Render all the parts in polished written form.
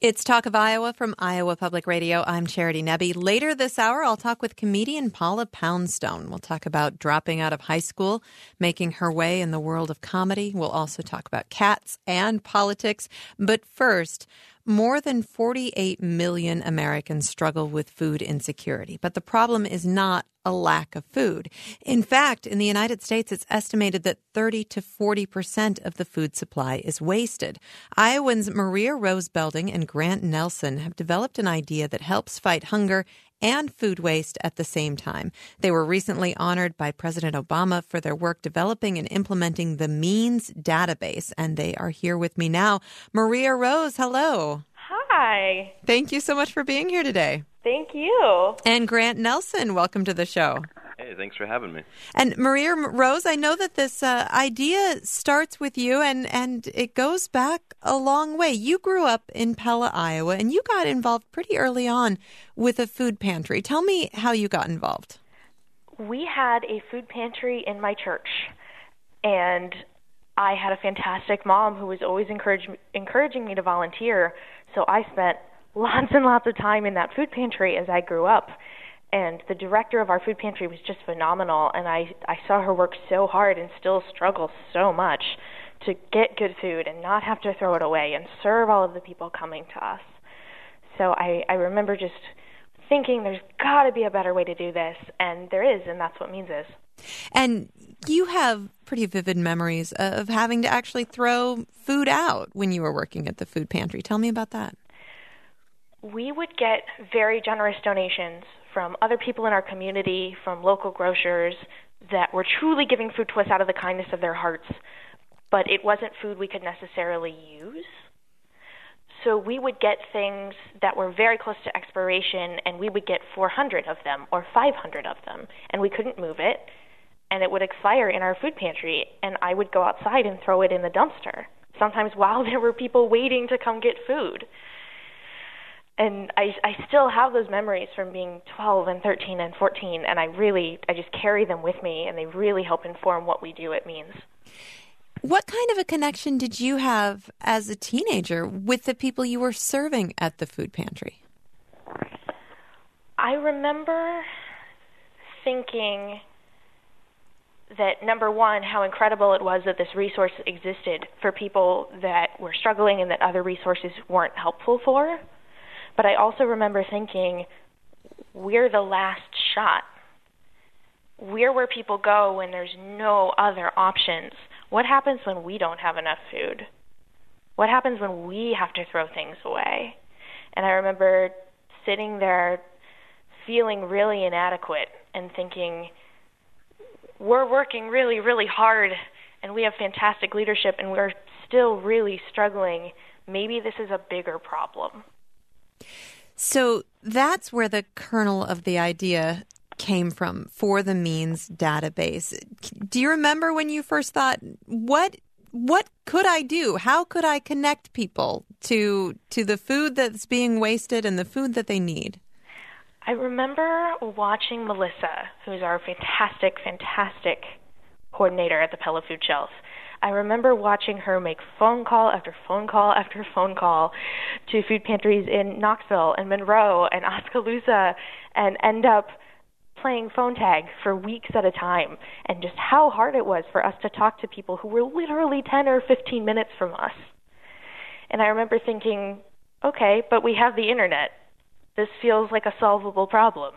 It's Talk of Iowa from Iowa Public Radio. I'm Charity Nebbe. Later this hour, I'll talk with comedian Paula Poundstone. We'll talk about dropping out of high school, making her way in the world of comedy. We'll also talk about cats and politics. But first, more than 48 million Americans struggle with food insecurity. But the problem is not a lack of food. In fact, in the United States, it's estimated that 30 to 40% of the food supply is wasted. Iowans Maria Rose Belding and Grant Nelson have developed an idea that helps fight hunger and food waste at the same time. They were recently honored by President Obama for their work developing and implementing the Means database, and they are here with me now. Maria Rose, hello. Hi. Thank you so much for being here today. Thank you. And Grant Nelson, welcome to the show. Hey, thanks for having me. And Maria Rose, I know that this idea starts with you, and it goes back a long way. You grew up in Pella, Iowa, and you got involved pretty early on with a food pantry. Tell me how you got involved. We had a food pantry in my church, and I had a fantastic mom who was always encouraging me to volunteer, so I spent lots and lots of time in that food pantry as I grew up. And the director of our food pantry was just phenomenal, and I saw her work so hard and still struggle so much to get good food and not have to throw it away and serve all of the people coming to us. So I remember just thinking there's got to be a better way to do this, and there is, and that's what Means is. And you have pretty vivid memories of having to actually throw food out when you were working at the food pantry. Tell me about that. We would get very generous donations from other people in our community, from local grocers that were truly giving food to us out of the kindness of their hearts, but it wasn't food we could necessarily use. So we would get things that were very close to expiration, and we would get 400 of them or 500 of them, and we couldn't move it, and it would expire in our food pantry, and I would go outside and throw it in the dumpster, sometimes while there were people waiting to come get food. And I still have those memories from being 12 and 13 and 14, and I just carry them with me, and they really help inform what we do at Means. What kind of a connection did you have as a teenager with the people you were serving at the food pantry? I remember thinking that, number one, how incredible it was that this resource existed for people that were struggling and that other resources weren't helpful for. But I also remember thinking, we're the last shot. We're where people go when there's no other options. What happens when we don't have enough food? What happens when we have to throw things away? And I remember sitting there feeling really inadequate and thinking, we're working really, really hard, and we have fantastic leadership, and we're still really struggling. Maybe this is a bigger problem. So that's where the kernel of the idea came from for the Means database. Do you remember when you first thought, what could I do? How could I connect people to the food that's being wasted and the food that they need? I remember watching Melissa, who's our fantastic, fantastic coordinator at the Pella Food Shelf. I remember watching her make phone call after phone call after phone call to food pantries in Knoxville and Monroe and Oskaloosa, and end up playing phone tag for weeks at a time, and just how hard it was for us to talk to people who were literally 10 or 15 minutes from us. And I remember thinking, okay, but we have the internet. This feels like a solvable problem.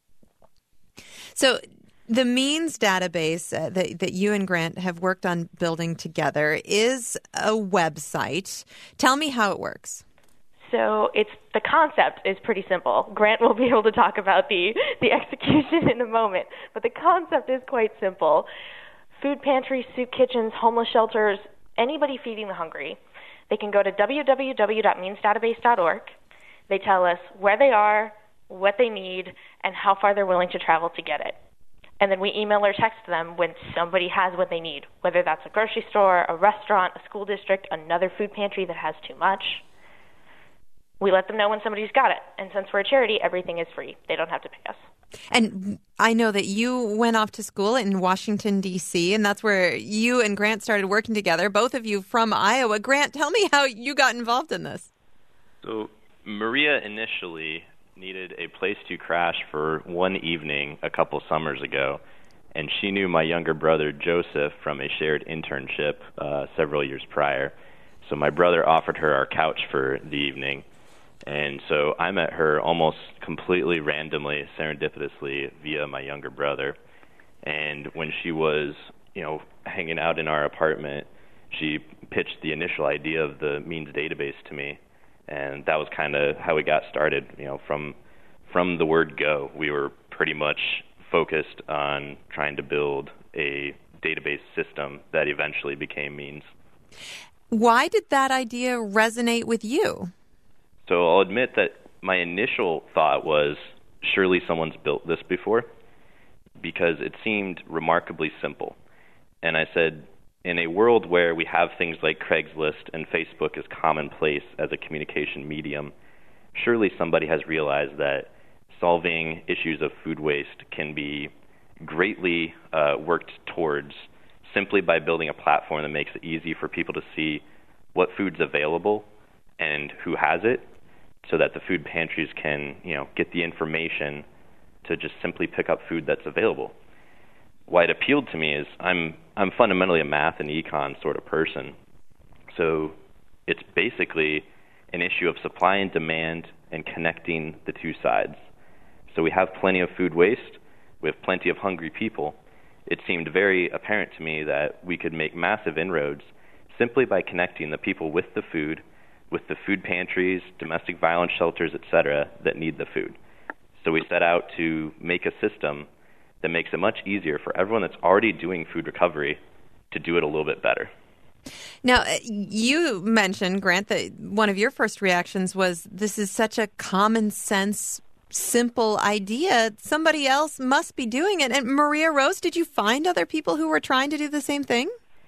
So the Means database that you and Grant have worked on building together is a website. Tell me how it works. So the concept is pretty simple. Grant will be able to talk about the execution in a moment, but the concept is quite simple. Food pantries, soup kitchens, homeless shelters, anybody feeding the hungry, they can go to www.meansdatabase.org. They tell us where they are, what they need, and how far they're willing to travel to get it. And then we email or text them when somebody has what they need, whether that's a grocery store, a restaurant, a school district, another food pantry that has too much. We let them know when somebody's got it. And since we're a charity, everything is free. They don't have to pay us. And I know that you went off to school in Washington, D.C., and that's where you and Grant started working together, both of you from Iowa. Grant, tell me how you got involved in this. So Maria initially needed a place to crash for one evening a couple summers ago, and she knew my younger brother Joseph from a shared internship several years prior. So my brother offered her our couch for the evening, and so I met her almost completely randomly, serendipitously, via my younger brother. And when she was, hanging out in our apartment, she pitched the initial idea of the Means database to me, and that was kind of how we got started. From the word go, we were pretty much focused on trying to build a database system that eventually became Means. Why did that idea resonate with you? So I'll admit that my initial thought was, surely someone's built this before, because it seemed remarkably simple. And I said, in a world where we have things like Craigslist and Facebook as commonplace as a communication medium, surely somebody has realized that solving issues of food waste can be greatly worked towards simply by building a platform that makes it easy for people to see what food's available and who has it, so that the food pantries can, get the information to just simply pick up food that's available. Why it appealed to me is I'm fundamentally a math and econ sort of person. So it's basically an issue of supply and demand and connecting the two sides. So we have plenty of food waste, we have plenty of hungry people. It seemed very apparent to me that we could make massive inroads simply by connecting the people with the food pantries, domestic violence shelters, etc., that need the food. So we set out to make a system that makes it much easier for everyone that's already doing food recovery to do it a little bit better. Now, you mentioned, Grant, that one of your first reactions was, this is such a common sense, simple idea. Somebody else must be doing it. And Maria Rose, did you find other people who were trying to do the same thing?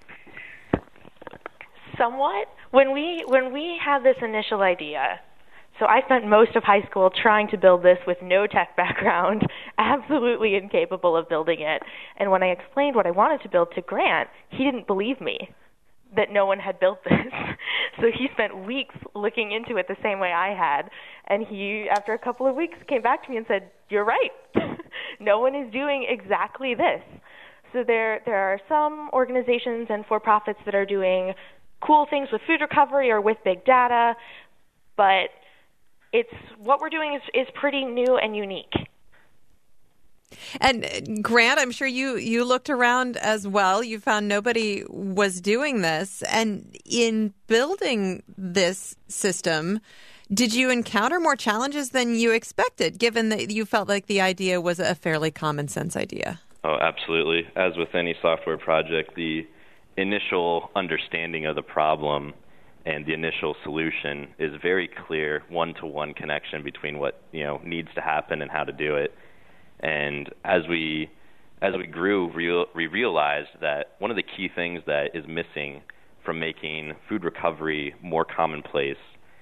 Somewhat. When we had this initial idea, so I spent most of high school trying to build this with no tech background, absolutely incapable of building it. And when I explained what I wanted to build to Grant, he didn't believe me that no one had built this. So he spent weeks looking into it the same way I had. And he, after a couple of weeks, came back to me and said, "You're right. No one is doing exactly this." So there are some organizations and for-profits that are doing cool things with food recovery or with big data, but what we're doing is pretty new and unique. And Grant, I'm sure you looked around as well. You found nobody was doing this. And in building this system, did you encounter more challenges than you expected, given that you felt like the idea was a fairly common sense idea? Oh, absolutely. As with any software project, the initial understanding of the problem and the initial solution is very clear, one-to-one connection between what needs to happen and how to do it. And as we grew, we realized that one of the key things that is missing from making food recovery more commonplace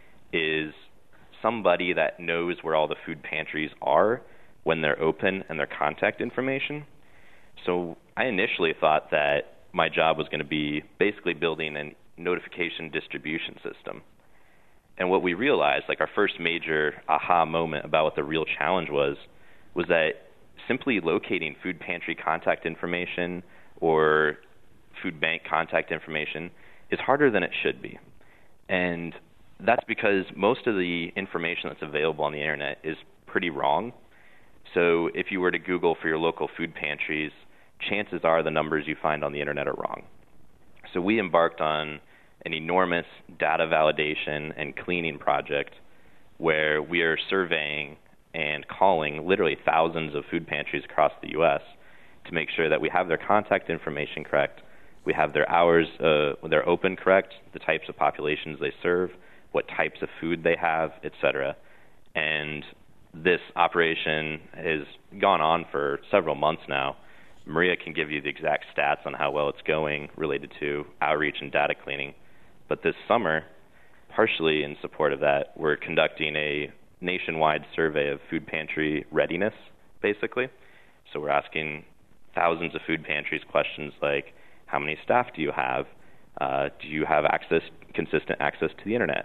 is somebody that knows where all the food pantries are when they're open and their contact information. So I initially thought that my job was going to be basically building a notification distribution system. And what we realized, like our first major aha moment about what the real challenge was that simply locating food pantry contact information or food bank contact information is harder than it should be. And that's because most of the information that's available on the internet is pretty wrong. So if you were to Google for your local food pantries, chances are the numbers you find on the internet are wrong. So we embarked on an enormous data validation and cleaning project where we are surveying and calling literally thousands of food pantries across the U.S. to make sure that we have their contact information correct, we have their hours when they're open correct, the types of populations they serve, what types of food they have, etc. And this operation has gone on for several months now. Maria can give you the exact stats on how well it's going related to outreach and data cleaning. But this summer, partially in support of that, we're conducting a nationwide survey of food pantry readiness, basically. So we're asking thousands of food pantries questions like, how many staff do you have? Do you have consistent access to the internet?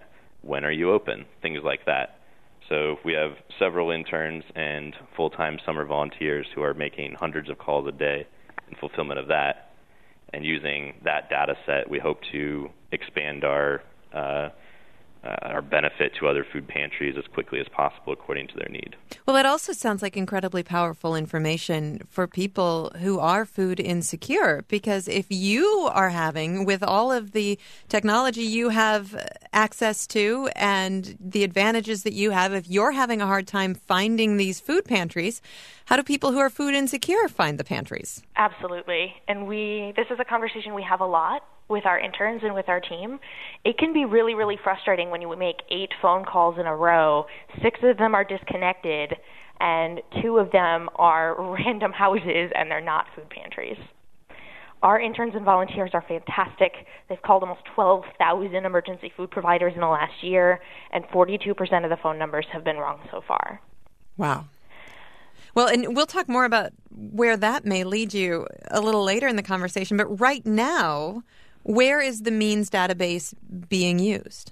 when are you open, things like that. So we have several interns and full-time summer volunteers who are making hundreds of calls a day in fulfillment of that. And using that data set, we hope to expand our benefit to other food pantries as quickly as possible according to their need. Well, that also sounds like incredibly powerful information for people who are food insecure, because if you are having, with all of the technology you have access to and the advantages that you have, if you're having a hard time finding these food pantries, how do people who are food insecure find the pantries? Absolutely. And this is a conversation we have a lot with our interns and with our team. It can be really, really frustrating when you make 8 phone calls in a row, 6 of them are disconnected, and 2 of them are random houses and they're not food pantries. Our interns and volunteers are fantastic. They've called almost 12,000 emergency food providers in the last year, and 42% of the phone numbers have been wrong so far. Wow. Well, and we'll talk more about where that may lead you a little later in the conversation, but right now, where is the Means database being used?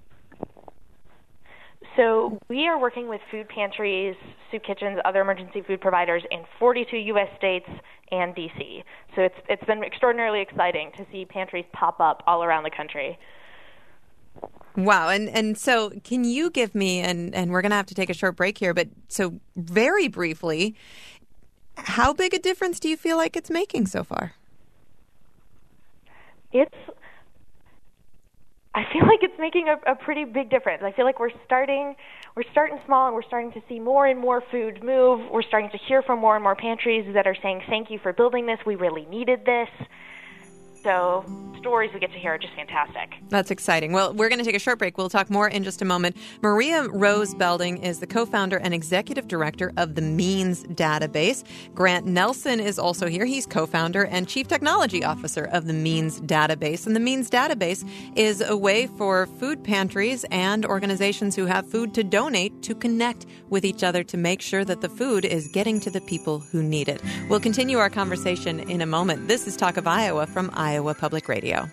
So we are working with food pantries, soup kitchens, other emergency food providers in 42 U.S. states and D.C. So it's been extraordinarily exciting to see pantries pop up all around the country. Wow. And so can you give me, and we're going to have to take a short break here, but so very briefly, how big a difference do you feel like it's making so far? I feel like it's making a pretty big difference. I feel like we're starting small, and we're starting to see more and more food move. We're starting to hear from more and more pantries that are saying, thank you for building this. We really needed this. So stories we get to hear are just fantastic. That's exciting. Well, we're going to take a short break. We'll talk more in just a moment. Maria Rose Belding is the co-founder and executive director of the Means database. Grant Nelson is also here. He's co-founder and chief technology officer of the Means database. And the Means database is a way for food pantries and organizations who have food to donate to connect with each other to make sure that the food is getting to the people who need it. We'll continue our conversation in a moment. This is Talk of Iowa from Iowa Public Radio.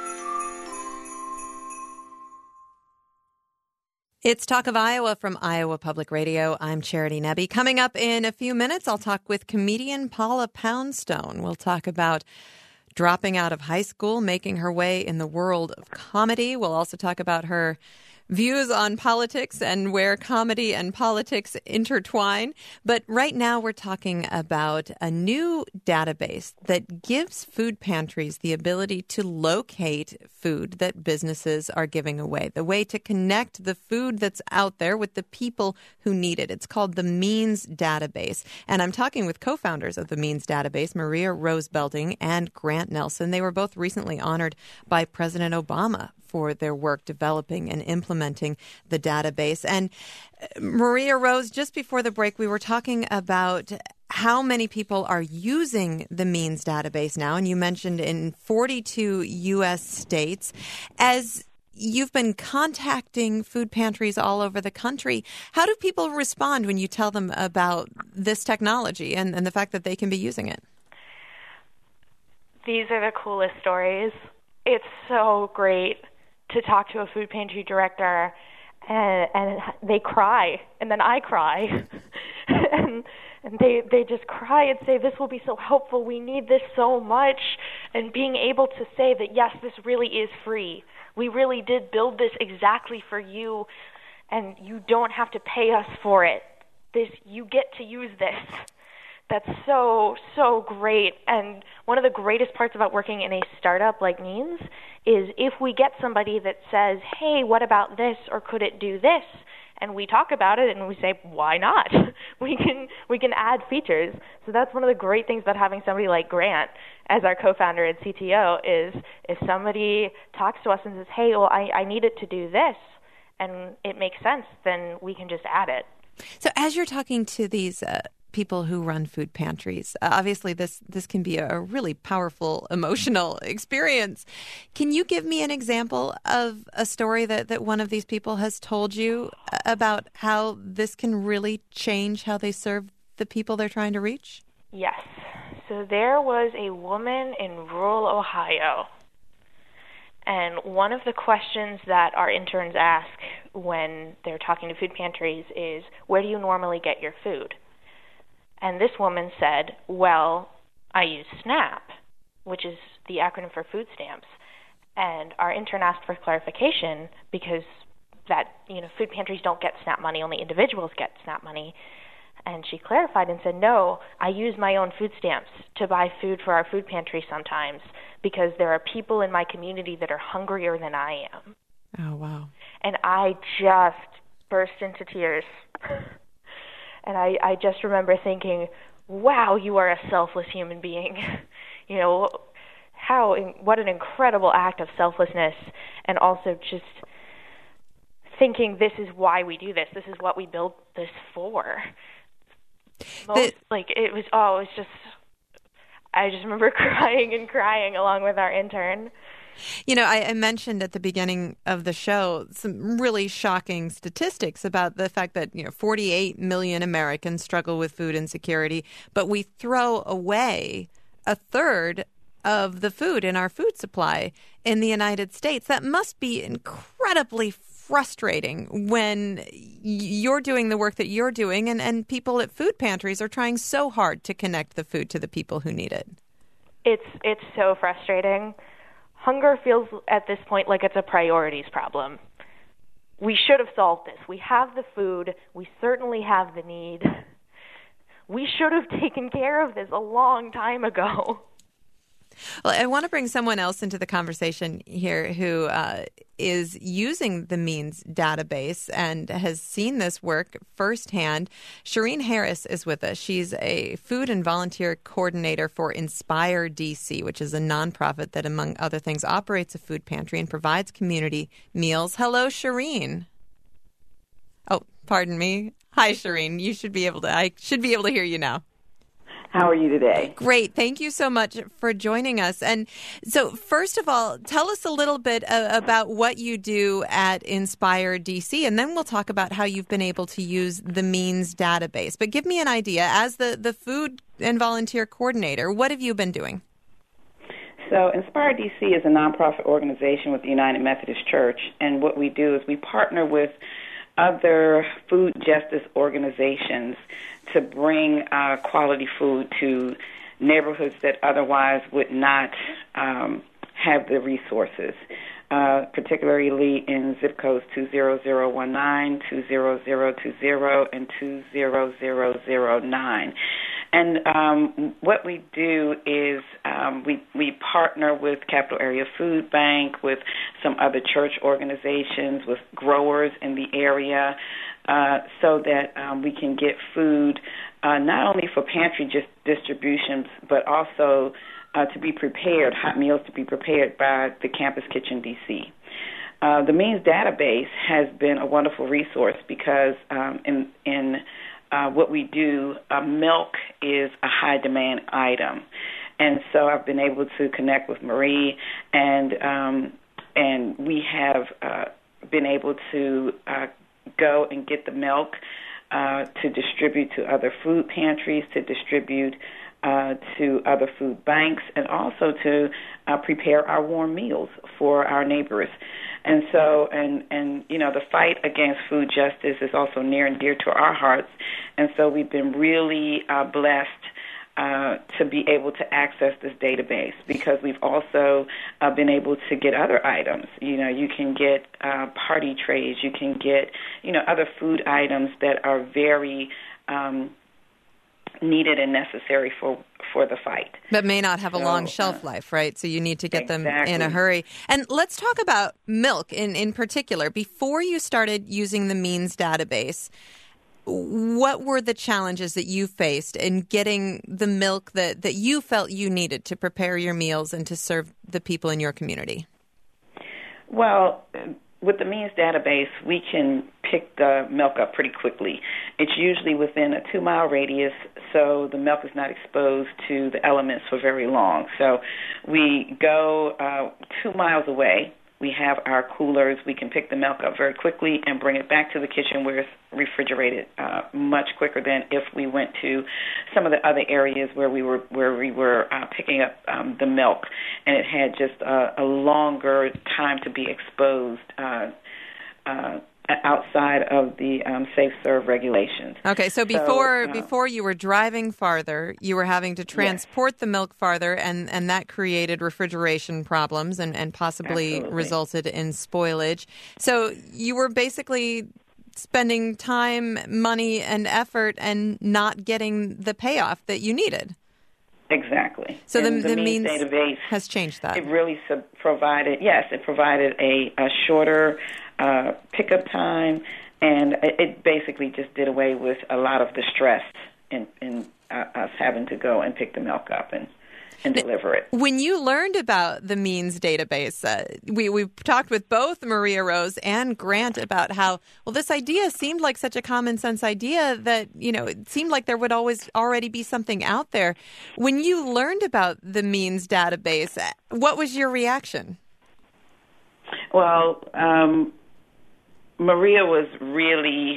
It's Talk of Iowa from Iowa Public Radio. I'm Charity Nebbe. Coming up in a few minutes, I'll talk with comedian Paula Poundstone. We'll talk about dropping out of high school, making her way in the world of comedy. We'll also talk about her views on politics and where comedy and politics intertwine. But right now we're talking about a new database that gives food pantries the ability to locate food that businesses are giving away, the way to connect the food that's out there with the people who need it. It's called the Means database. And I'm talking with co-founders of the Means database, Maria Rose Belding and Grant Nelson. They were both recently honored by President Obama for their work developing and implementing the database. And Maria Rose, just before the break, we were talking about how many people are using the Means database now. And you mentioned in 42 U.S. states. As you've been contacting food pantries all over the country, how do people respond when you tell them about this technology and the fact that they can be using it? These are the coolest stories. It's so great to talk to a food pantry director, and they cry, and then I cry, and they just cry and say, this will be so helpful, we need this so much, and being able to say that, yes, this really is free. We really did build this exactly for you, and you don't have to pay us for it. You get to use this. That's so, so great. And one of the greatest parts about working in a startup like Means is if we get somebody that says, hey, what about this, or could it do this? And we talk about it and we say, why not? We can add features. So that's one of the great things about having somebody like Grant as our co-founder and CTO is if somebody talks to us and says, hey, well, I need it to do this, and it makes sense, then we can just add it. So as you're talking to these people who run food pantries, obviously this can be a really powerful emotional experience. Can you give me an example of a story that one of these people has told you about how this can really change how they serve the people they're trying to reach? Yes. So there was a woman in rural Ohio, And one of the questions that our interns ask when they're talking to food pantries is, where do you normally get your food? And this woman said, well, I use SNAP, which is the acronym for food stamps. And our intern asked for clarification because food pantries don't get SNAP money, only individuals get SNAP money. And she clarified and said, no, I use my own food stamps to buy food for our food pantry sometimes because there are people in my community that are hungrier than I am. Oh, wow. And I just burst into tears. And I just remember thinking, wow, you are a selfless human being. What an incredible act of selflessness, and also just thinking this is why we do this. This is what we built this for. I just remember crying along with our intern. I mentioned at the beginning of the show some really shocking statistics about the fact that 48 million Americans struggle with food insecurity, but we throw away a third of the food in our food supply in the United States. That must be incredibly frustrating when you're doing the work that you're doing and people at food pantries are trying so hard to connect the food to the people who need it. It's so frustrating. Hunger feels at this point like it's a priorities problem. We should have solved this. We have the food. We certainly have the need. We should have taken care of this a long time ago. Well, I want to bring someone else into the conversation here who is using the Means database and has seen this work firsthand. Shireen Harris is with us. She's a food and volunteer coordinator for Inspire DC, which is a nonprofit that, among other things, operates a food pantry and provides community meals. Hello, Shireen. Oh, pardon me. Hi, Shireen. I should be able to hear you now. How are you today? Great. Thank you so much for joining us. And so, first of all, tell us a little bit about what you do at Inspire DC, and then we'll talk about how you've been able to use the Means database. But give me an idea. As the food and volunteer coordinator, what have you been doing? So Inspire DC is a nonprofit organization with the United Methodist Church, and what we do is we partner with other food justice organizations to bring quality food to neighborhoods that otherwise would not have the resources, particularly in zip codes 20019, 20020, and 20009. And what we do is we partner with Capital Area Food Bank, with some other church organizations, with growers in the area, so that we can get food not only for pantry distributions, but also to be prepared, hot meals to be prepared by the Campus Kitchen DC. The Means database has been a wonderful resource because in what we do, milk is a high demand item. And so I've been able to connect with Marie, and we have been able to go and get the milk to distribute to other food pantries, to distribute to other food banks, and also to prepare our warm meals for our neighbors. And so, and the fight against food justice is also near and dear to our hearts. And so we've been really blessed to be able to access this database, because we've also been able to get other items. You can get party trays, you can get, other food items that are very needed and necessary for the fight. But may not have a long shelf life, right? So you need to get them in a hurry. And let's talk about milk in particular. Before you started using the Means database, what were the challenges that you faced in getting the milk that you felt you needed to prepare your meals and to serve the people in your community? Well, with the Means database, we can pick the milk up pretty quickly. It's usually within a 2-mile radius, so the milk is not exposed to the elements for very long. So we go 2 miles away, We have our coolers. We can pick the milk up very quickly and bring it back to the kitchen where it's refrigerated much quicker than if we went to some of the other areas where we were picking up the milk, and it had just a longer time to be exposed outside of the safe serve regulations. Okay, so before you were driving farther, you were having to transport the milk farther, and that created refrigeration problems and possibly resulted in spoilage. So you were basically spending time, money, and effort and not getting the payoff that you needed. Exactly. So the means database has changed that. It really provided a shorter pickup time, and it basically just did away with a lot of the stress in us having to go and pick the milk up and deliver it. When you learned about the Means database, we talked with both Maria Rose and Grant about how, well, this idea seemed like such a common sense idea that, it seemed like there would always already be something out there. When you learned about the Means database, what was your reaction? Well, Maria was really,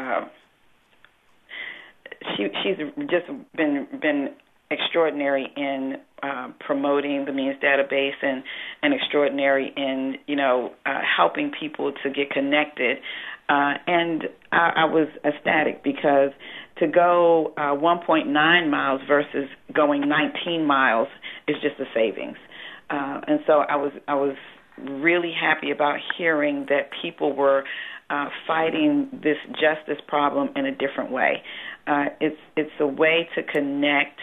she's just been extraordinary in promoting the Means database and extraordinary in, helping people to get connected. And I was ecstatic because to go 1.9 miles versus going 19 miles is just a savings. And so I was really happy about hearing that people were fighting this justice problem in a different way. It's a way to connect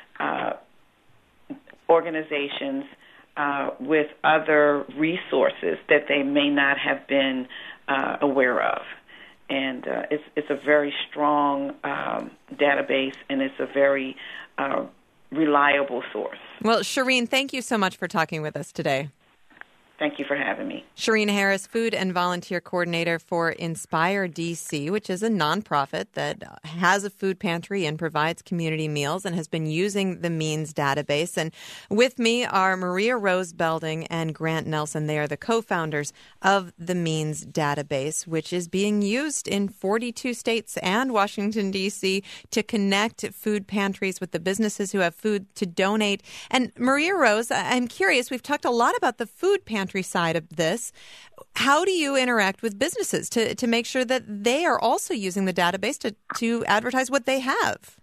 organizations with other resources that they may not have been aware of. And it's a very strong database, and it's a very reliable source. Well, Shireen, thank you so much for talking with us today. Thank you for having me. Shireen Harris, Food and Volunteer Coordinator for Inspire DC, which is a nonprofit that has a food pantry and provides community meals and has been using the Means database. And with me are Maria Rose Belding and Grant Nelson. They are the co-founders of the Means database, which is being used in 42 states and Washington, D.C. to connect food pantries with the businesses who have food to donate. And Maria Rose, I'm curious, we've talked a lot about the food pantry side of this. How do you interact with businesses to make sure that they are also using the database to advertise what they have?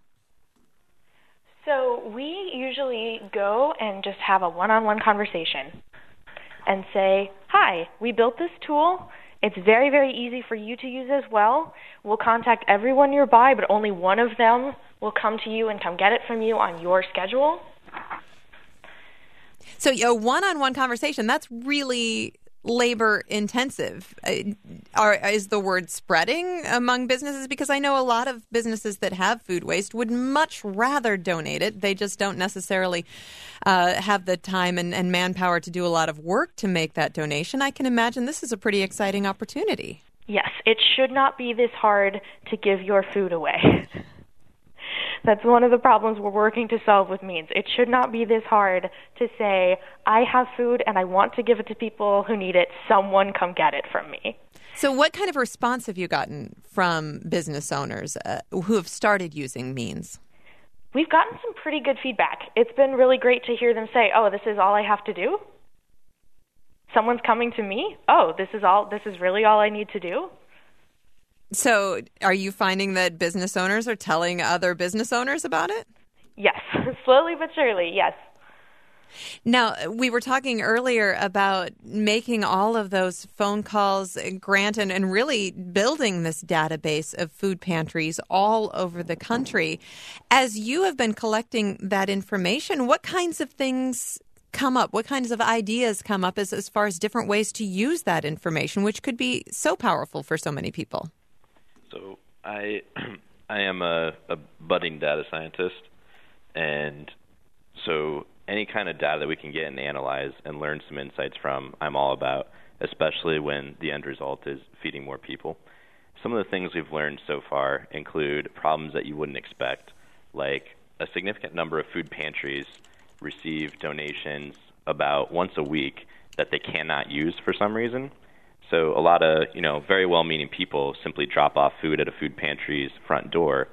So we usually go and just have a one-on-one conversation and say, hi, we built this tool. It's very, very easy for you to use as well. We'll contact everyone nearby, but only one of them will come to you and come get it from you on your schedule. So a one-on-one conversation, that's really labor intensive. Is the word spreading among businesses? Because I know a lot of businesses that have food waste would much rather donate it. They just don't necessarily have the time and manpower to do a lot of work to make that donation. I can imagine this is a pretty exciting opportunity. Yes, it should not be this hard to give your food away. That's one of the problems we're working to solve with Means. It should not be this hard to say, I have food and I want to give it to people who need it. Someone come get it from me. So what kind of response have you gotten from business owners who have started using Means? We've gotten some pretty good feedback. It's been really great to hear them say, oh, this is all I have to do? Someone's coming to me? Oh, this is really all I need to do? So are you finding that business owners are telling other business owners about it? Yes, slowly but surely, yes. Now, we were talking earlier about making all of those phone calls, Grant, and really building this database of food pantries all over the country. As you have been collecting that information, what kinds of things come up? What kinds of ideas come up as far as different ways to use that information, which could be so powerful for so many people? So I am a budding data scientist, and so any kind of data that we can get and analyze and learn some insights from, I'm all about, especially when the end result is feeding more people. Some of the things we've learned so far include problems that you wouldn't expect, like a significant number of food pantries receive donations about once a week that they cannot use for some reason. So a lot of, very well-meaning people simply drop off food at a food pantry's front door,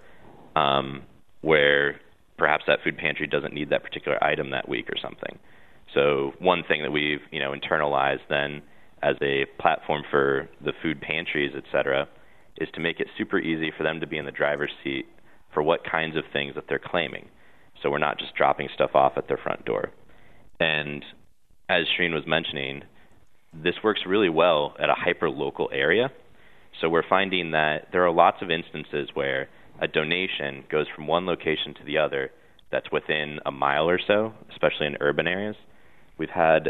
where perhaps that food pantry doesn't need that particular item that week or something. So one thing that we've, internalized then as a platform for the food pantries, et cetera, is to make it super easy for them to be in the driver's seat for what kinds of things that they're claiming. So we're not just dropping stuff off at their front door. And as Shereen was mentioning, this works really well at a hyper-local area. So we're finding that there are lots of instances where a donation goes from one location to the other that's within a mile or so, especially in urban areas. We've had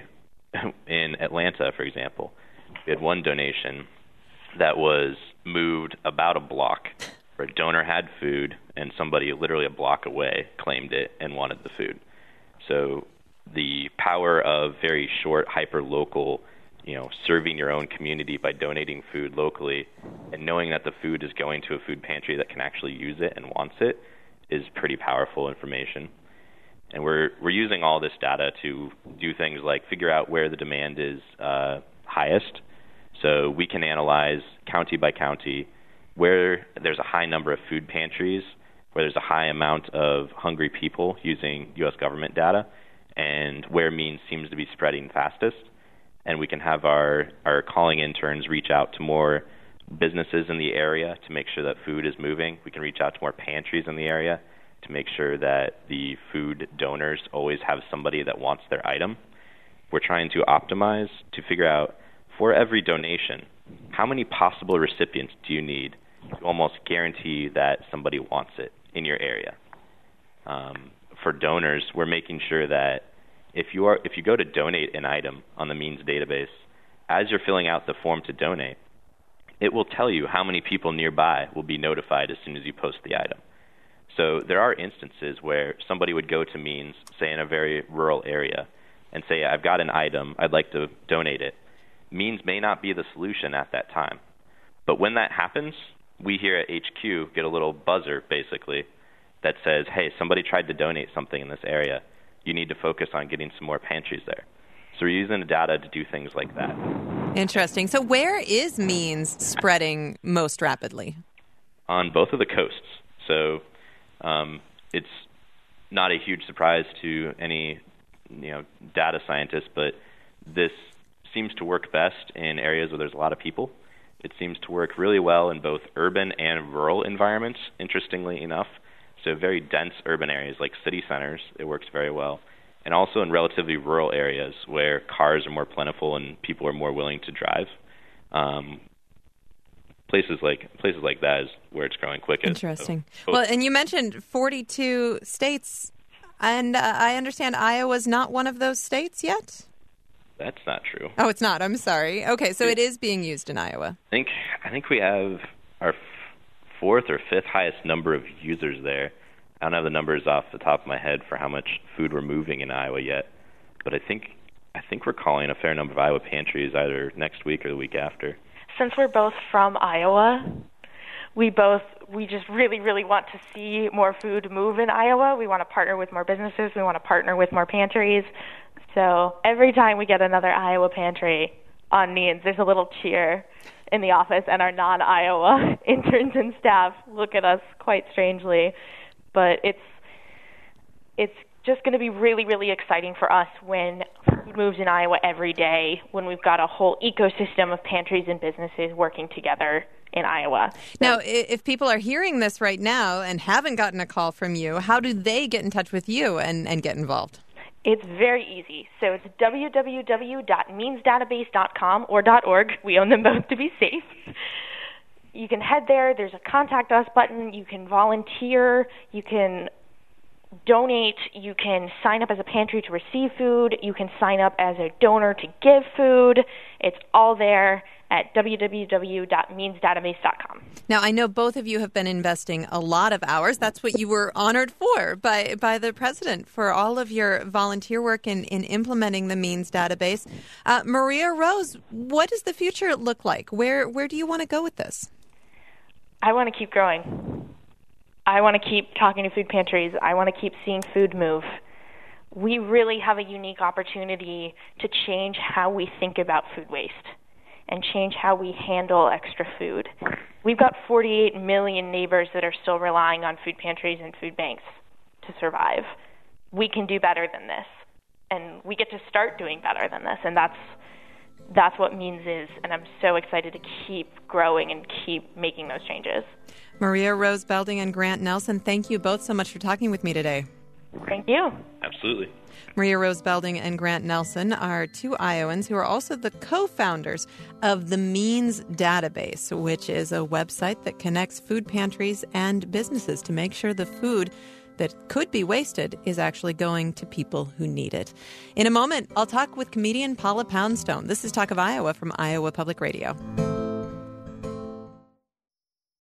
in Atlanta, for example, we had one donation that was moved about a block where a donor had food and somebody literally a block away claimed it and wanted the food. So the power of very short, hyper-local, serving your own community by donating food locally and knowing that the food is going to a food pantry that can actually use it and wants it is pretty powerful information. And we're using all this data to do things like figure out where the demand is highest. So we can analyze county by county where there's a high number of food pantries, where there's a high amount of hungry people using U.S. government data, and where means seems to be spreading fastest. And we can have our calling interns reach out to more businesses in the area to make sure that food is moving. We can reach out to more pantries in the area to make sure that the food donors always have somebody that wants their item. We're trying to optimize to figure out, for every donation, how many possible recipients do you need to almost guarantee that somebody wants it in your area. For donors, we're making sure that if you go to donate an item on the Means database, as you're filling out the form to donate, it will tell you how many people nearby will be notified as soon as you post the item. So there are instances where somebody would go to Means, say in a very rural area, and say, I've got an item, I'd like to donate it. Means may not be the solution at that time. But when that happens, we here at HQ get a little buzzer, basically, that says, hey, somebody tried to donate something in this area. You need to focus on getting some more pantries there. So we're using the data to do things like that. Interesting. So where is Means spreading most rapidly? On both of the coasts. So it's not a huge surprise to any data scientist, but this seems to work best in areas where there's a lot of people. It seems to work really well in both urban and rural environments, interestingly enough. So very dense urban areas like city centers, it works very well. And also in relatively rural areas where cars are more plentiful and people are more willing to drive. Places like that is where it's growing quickest. Interesting. So, well, and you mentioned 42 states, and I understand Iowa's not one of those states yet? That's not true. Oh, it's not. I'm sorry. Okay, so it is being used in Iowa. I think we have our fourth or fifth highest number of users there. I don't have the numbers off the top of my head for how much food we're moving in Iowa yet, but I think we're calling a fair number of Iowa pantries either next week or the week after. Since we're both from Iowa, we just really, really want to see more food move in Iowa. We want to partner with more businesses. We want to partner with more pantries. So every time we get another Iowa pantry on Means, there's a little cheer in the office, and our non-Iowa interns and staff look at us quite strangely. But it's just going to be really, really exciting for us when food moves in Iowa every day, when we've got a whole ecosystem of pantries and businesses working together in Iowa. Now, if people are hearing this right now and haven't gotten a call from you, how do they get in touch with you and get involved? It's very easy. So it's www.meansdatabase.com or .org. We own them both to be safe. You can head there. There's a Contact Us button. You can volunteer. You can donate. You can sign up as a pantry to receive food. You can sign up as a donor to give food. It's all there at www.meansdatabase.com. Now, I know both of you have been investing a lot of hours. That's what you were honored for by the president, for all of your volunteer work in implementing the Means database. Maria Rose, what does the future look like? Where do you want to go with this? I want to keep growing. I want to keep talking to food pantries. I want to keep seeing food move. we really have a unique opportunity to change how we think about food waste and change how we handle extra food. We've got 48 million neighbors that are still relying on food pantries and food banks to survive. We can do better than this, and we get to start doing better than this, and that's what Means is, and I'm so excited to keep growing and keep making those changes. Maria Rose Belding and Grant Nelson, thank you both so much for talking with me today. Thank you. Absolutely. Maria Rose Belding and Grant Nelson are two Iowans who are also the co-founders of the Means Database, which is a website that connects food pantries and businesses to make sure the food that could be wasted is actually going to people who need it. In a moment, I'll talk with comedian Paula Poundstone. This is Talk of Iowa from Iowa Public Radio.